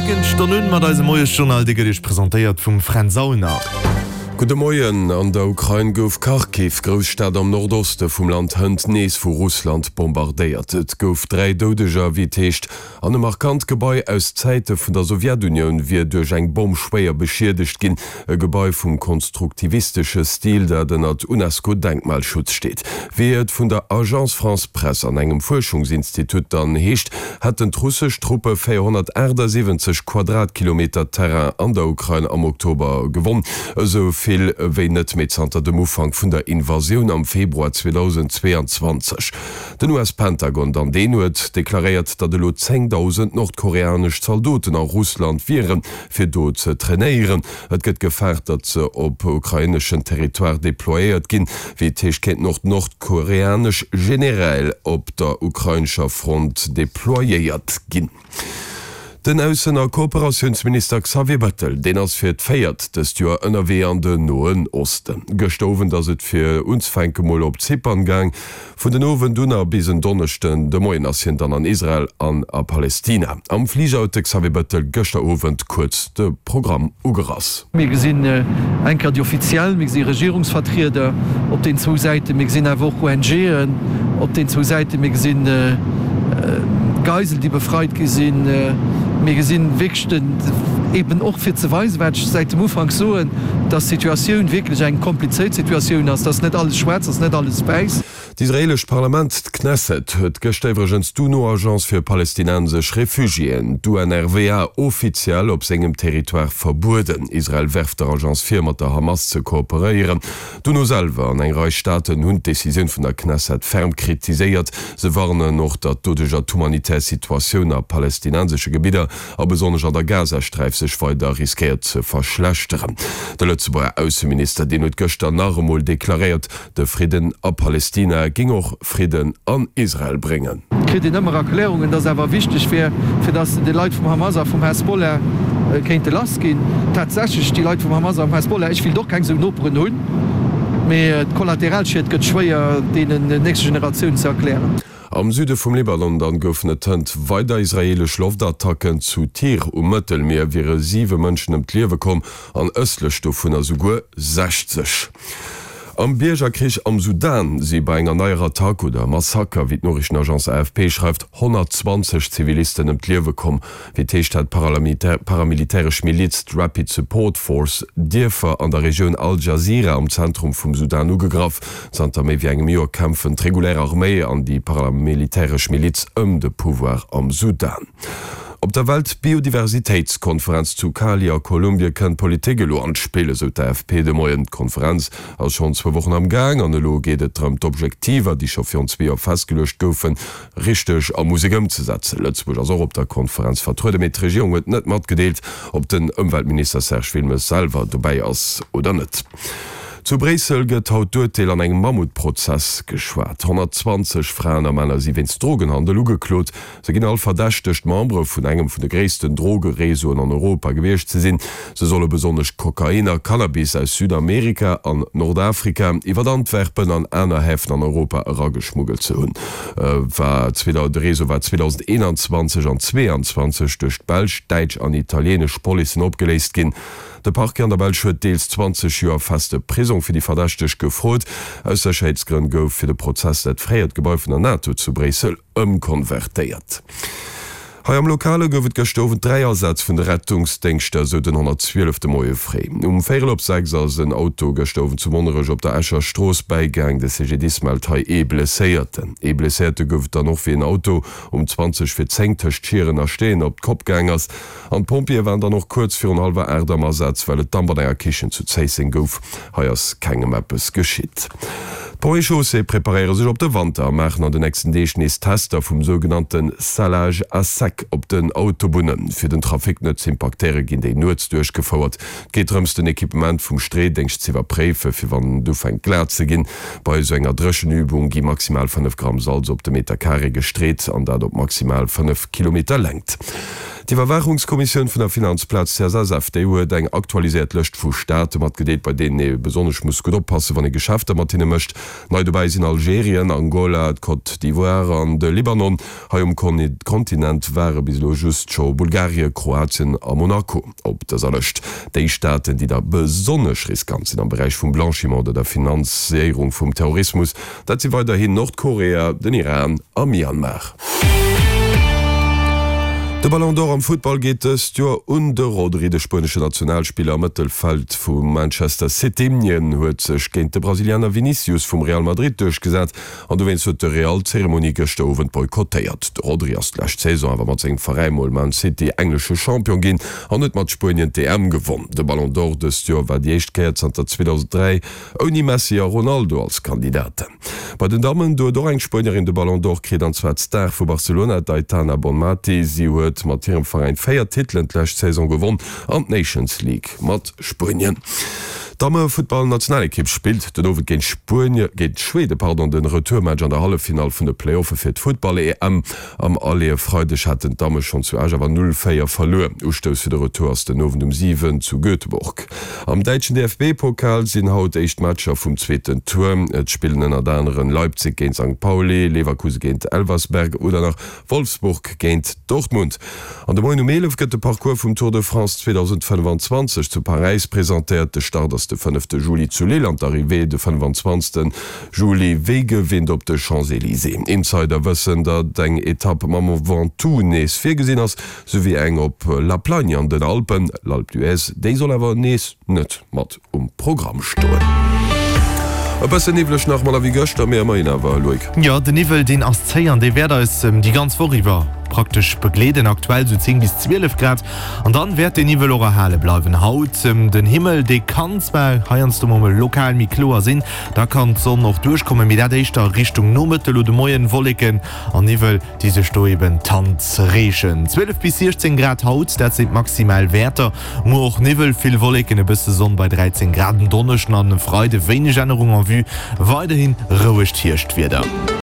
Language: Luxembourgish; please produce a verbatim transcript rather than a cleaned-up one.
Second Stunde mat als moes Journal dich präsentiert vum Franz Sauner. Gute Moien an der Ukraine gouf Kharkiv, Großstadt am Nordoste vum Land hënd nees vu Russland bombardéiert. Et gouf drei Dodeger wie techt an e markant Gebäi aus Zäite vun der Sowjetunion wie duerch eng Bombschwéier beschiedecht ginn, e Gebäi vum konstruktivistische Stil, der den at UNESCO-Denkmalschutz steht. Wie et vun der Agence France Presse an engem Forschungsinstitut dann heescht, hat den russsisch Truppe vierhundertsiebzig Quadratkilometer Terrain an der Ukraine am Oktober gewonnen. Also viel wéi net mit Santa dem Ufang vun der Invasion am Februar zweitausendzweiundzwanzig. Den U S-Pentagon an den huet deklariert, dat de lo zehntausend nordkoreanisch Soldaten an Russland viren fir do ze trainéieren. Et gëtt gefährt, dat ze op ukrainischen Territoire deployiert ginn, wie Teechkennt noch nordkoreanisch generell op der ukrainscher Front deployiert ginn. Den aussenner Kooperationsminister Xavier Bettel, den ass fir feiert, dass du ënner we an den Noen Osten. Gestoven, dass et fir uns Feinkemol op Zyperngang, vun den Owen Dunner bis en Donnerchten de Moien assien dann an Israel an a Palästina. Am Fliegerauto Xavier Bettel gëchter Ovent kurz de Programm ugerass. Wir gesinn äh, enker die offiziell, mir gesinn Regierungsvertreter op den zwei Seiten, mir gesinn awoch O N G, op den zwei Seiten mir gesinn äh, äh, Geisel, die befreit gesinn, äh, mir gesinn wegchten eben auch fir ze weis seit dem Ufang so, dass Situationun wirklich eng kompliziert Situation ass, das net alles schwarz, das net alles beis. D'Israelisch Parlament Knesset huet gestewregens d'UNO-Agence fir palästinensech Refugien, du N R W A offiziell op segem Territoire verbuden. Israel werft der Agence fir mat der Hamas ze kooperieren. D'UNO-Selver an eng Reichsstaaten hunn Decision vun der Knesset ferm kritiséiert. Se warnen noch dat dodeger Humanitätssituatioun a palästinensesche Gebieter a besonnech an der Gazastreif sech weiter riskiert ze verschlechteren. Der Lützeburger Außenminister den huet gëster nachmol deklariert, de Frieden a Palästina ging auch Frieden an Israel bringen. Kri die nëmmer Erklärungen, dat awer wichtig fir fir dat de Leiit vum Hamas vum Hezbollah äh, kéinte las gin. Tatsächlich die Leiit vum Hamas am Hezbollah, ich will doch kein so noperen hunn, mé Kollateralschiet gëtt schwéier de de nächste Generationun ze erklären. Am Süde vum Libanon an goufnet tent weiter israelisch Loftattacken zu Tier um Mëttelmeer wiere sieve Mënschen em Kliewe kom an ëstlech do vun as Sugur sechzig. Am Biergerkrich am Sudan sie bei enger neuer Attack oder Massaker, wie d'Norischen Agence A F P schreibt, hundertzwanzig Zivilisten em Kliewe kom, wie techt hat paramilitär, paramilitärisch Miliz Rapid Support Force Dirfer an der Region Al Jazeera am Zentrum vum Sudan ugegraf, Santa méi wie engem Joer kämpfen regulär Armee an die paramilitärisch Miliz ëm de Pouvoir am Sudan. Op der Weltbiodiversitätskonferenz zu Cali, Kolumbien kann Politikelo anspiele, so der F P de Moien Konferenz als schon zwei Wochen am Gang an lo geht Trump Objektiver, die schon für uns wie festgelöscht goufen, richtig am Musik umzusetzen. Letztlich also op der Konferenz vertreute mit Regierung wird net mat gedeelt, ob den Umweltminister Serge Wilmes selber dabei ist oder net. Zu Bresel gëtt haut dotel an eng Mammutprozess geschwert. hundertzwanzig Frauen am Männer sie wenns Drogenhandel ugeklot, se ginn all verdächtecht Membre vun engem vun de gréessten Drogeresoen an Europa gewecht ze sinn. Se solle besonnech Kokainer, Cannabis aus Südamerika an Nordafrika iwwer Antwerpen an einer Häfen an Europa rageschmuggelt ze hunn. Äh, de Reso war zweitausendeinundzwanzig an zweiundzwanzig duch Belsch, Deitsch an italienisch Polizen opgeleest ginn. De Park an der Belsch huet deels zwanzig Joer feste Prisung fir die verdächtech gefrot, aus der Scheidsgrund gouf fir de Prozess dat fréiert Gebäu vun der NATO zu Bresel ëmkonvertéiert. Hei am Lokale gouft gestowen dreiersatz vun de Rettungsdenkster so den hundertzwölf Moie fré. Um Féel op sechs ass een Auto gestowen zu Monnerech op der Ächer Stroos beigang de C G Dismalt hai e blesséierten. E blesséierte gouft dann noch wie ein Auto um zwanzig fir zengtecht Schieren ersteen op Kopfgängers. An Pompier waren da noch kurz fir un halber Erdermersatz, well et Damber enger Kichen zu Zeissing gouf, haiers kegem Mappes geschitt. Poichaussee preparéiere sech op de Wander machen an den nächsten Deechnis Tester vum sogenannten Salage à sec op den Autobunnen. Fir den Trafiknetz impactéere ginn déi Nuets durchgefauerert. Geet rëmst den Ekipement vum Street denkst ziwer Préfe fir wann du fein klär ze ginn. Bei so enger Drëschenübung gi maximal fünf Gramm Salz op de Meter Carré gestreet, an dat op maximal fünf Kilometer lengt. Die Verwachungskommission von der Finanzplatz C S F D U eng aktualisiert löscht vu Staat mat gedeet bei denen e besonders muss gut oppassen, wann e Geschäfte Martine mcht. Neu dabei sind Algerien, Angola, Côte d'Ivoire an de Libanon, ha um Kontinent wäre bis lo just schon Bulgarien, Kroatien a Monaco. Ob das erlecht déi Staaten, die da besonders riskant sind am Bereich vum Blanchiment oder der Finanzierung vum Terrorismus, dat sie weiterhin Nordkorea, den Iran a Myanmar. De Ballon d'Or am Football geht es Jo und de Rodri de spanische Nationalspieler Mëttelfeld vum Manchester Cityien huet sech géint de Brasilianer Vinicius vum Real Madrid durchgesat, an du wennst de Realzeremonie gestowen boykottéiert. De Rodri aslächt Saison awer mat seg Vereinmol Man City englische Champion ginn an net mat Spanien D M gewonnen. De Ballon d'Or de Jo war Diichtkeet an der zweitausenddrei oni Messi a Ronaldo als Kandidaten. Bei den Damen do do eng Spanierin de Ballon d'Or kreet anzwa Star vu Barcelona Daitana Bonmati si huet mat ihrem Verein feier Titellächt Saison gewonnen an Nations League mat Spanien. Dame Football Nationalkipp spielt den over gen Spurien geht Schwede pardon den Retourmatch an der Hallefinal vun de Playoff fir Football E M am alle Freudech hat den Dame schon zu Ager war null Féier verloren. Ustos fir de Retour aus den Nowen um sieben zu Göteborg. Am deitschen D F B-Pokal sinn haut echt Matscher vum zweten Turm. Et spielen en der anderen Leipzig géint Sankt Pauli, Leverkusen géint Elversberg oder nach Wolfsburg géint Dortmund. An der Monumelef gëtt de Parcours vum Tour de France zwanzig fünfundzwanzig zu Paris präsentiert de Start de fünften Juli zu Lille an d'Arrivée de fünfundzwanzigsten Juli wege wind op de Champs-Élysées. Insider wëssen dat eng Etappe mam Ventoux nees fir gesinn ass, sowie eng op La Plagne an den Alpen, l'Alpe d'Huez, déi soll awer nees net mat um Programm stoen. Nilech nach mal wie Göcht mé Mawer Loik. Ja, de Nivel den aséieren déi Wäder is ähm, die ganz vorriwer. Praktisch begleden aktuell so zehn bis zwölf Grad und dann wird den Nivel oder Halle bleiben Haut ähm, den Himmel de kannst bei heernst du lokal Mikloer sinn da kann so noch durchkommen mit der da Richtung Nomittel oder moien Wolken an Nivel diese Stoeben Tanzrechen zwölf bis sechzehn Grad Haut dat sind maximal Werter mo auch Nivel viel Wolken bis Sonne bei dreizehn Grad Donnerschen an Freude wenig Änderung an vue weiterhin ruhig hircht wieder.